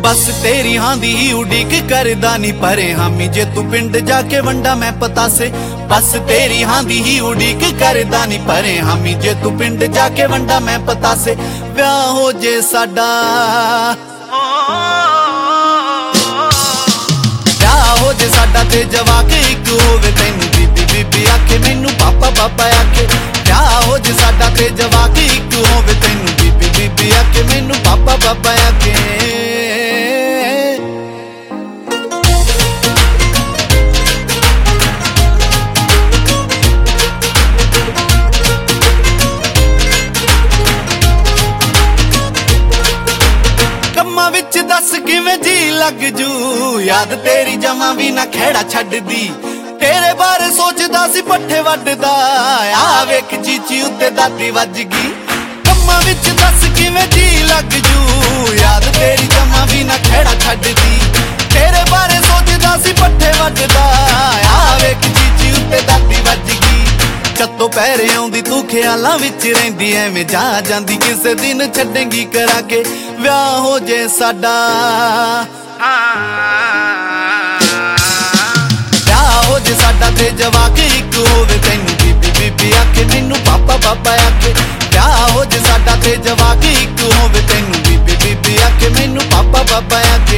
बस तेरी हां दी ही उड़ीक करदा नी परे हामी जे तू पिंड जाके वंडा मैं पतासे। बस तेरी हां दी ही उड़ीक करदा नी परे हामी जे तू पिंड जाके वंडा मैं पतासे। ब्याह हो जे साडा ब्याह हो जे साडा ते जवाक इक होवे तैनू बीबी बीबी आखे मैनू पापा पापा आखे। ब्याह हो जे साडा ते जवाक इक होवे तैनू बीबी बीबी आखे मैनू पापा पापा आखे। दस किवें जी लग जू याद तेरी जमा भी ना खेड़ा छड्डदी। तेरे बारे सोचदा सी पट्ठे वड्डदा आ वेख चीची उत्ते दाती वज गई। कम्मां विच दस किवें जी लग जू याद तेरी जमा भी ना खेड़ा छड्डदी। तेरे बारे सोचदा सी पट्ठे वड्डदा आ वेख चीची उत्ते दाती वज गई। चत्तो पैरे आउंदी तू ख्यालां विच रहिंदी एवें जा जांदी किसे दिन छड्डेंगी करा के। ब्याह हो जे साडा ब्याह हो जे साडा ते जवाक इक होवे तैनू बीबी बीबी आखे मैनू पापा पापा आखे। ब्याह हो जे साडा ते जवाक इक होवे तैनू बीबी बीबी आखे मैनू पापा पापा आखे।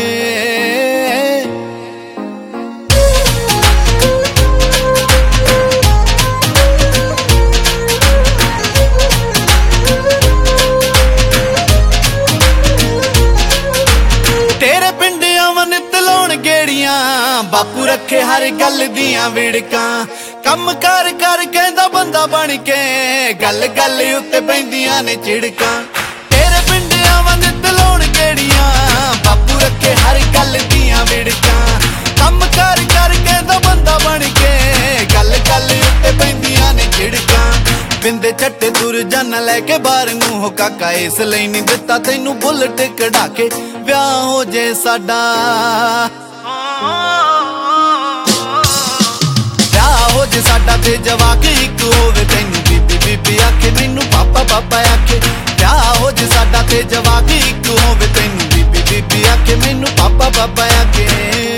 बापू रखे हर गल दियां विड़कां कम कर कर कहंदा बंदा बन के गल गल उत्ते पैंदियां ने चिड़कां। तेरे पिंडियां वंग तलाउण गेड़ियां बापू रखे हर गल दियां विड़कां कम कर कर कहंदा बंदा बन के गल गल उत्ते पैंदियां ने चिड़कां। बिंदे छट्टे तुर जाना लैके बाहर मूंह काका इस लई नहीं दिता तैनू बुलट कढ़ा के। ब्याह हो जे साडा हो जे साडा ते जवाक इक होवे तैनू बीबी बीबी आखे मैनू पापा पापा आखे। ब्याह हो जे साडा ते जवाक इक होवे तैनू बीबी बीबी आखे मैनू पापा पापा आखे।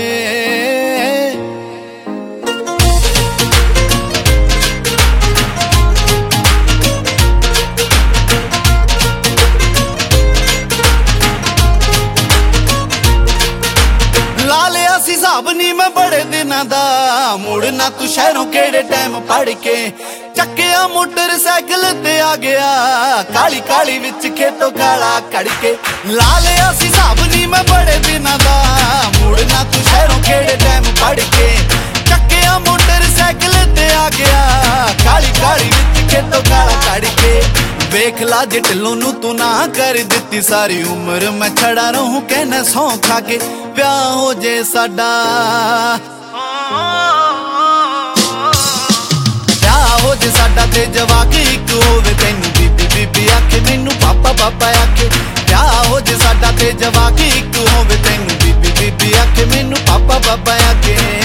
हिसाब नी मैं बड़े दिनां दा मुड़ना तू शहरों केड़े टाइम पढ़ के चक्किया मोटरसाइकिल ते आ गया काली काली विच खेतों काला कड़के। ला लिया हिसाब नी मैं बड़े दिनां दा मुड़ना तू शहरों केड़े टाइम पढ़ के चक्किया मोटरसाइकिल ते आ गया काली काली विच खेतों काला कड़के। वेख ला जे ढिल्लों नू तू ना कर दित्ती सारी उम्र मैं छड़ा रहूं कहना सौं खा के। ब्याह हो जे साडा ब्याह हो जे साडा ते जवाक इक होवे तैनू बीबी बीबी आखे मैनू पापा पापा आखे। ब्याह हो जे साडा ते जवाक इक होवे तैनू बीबी बीबी आखे मैनू पापा पापा आखे।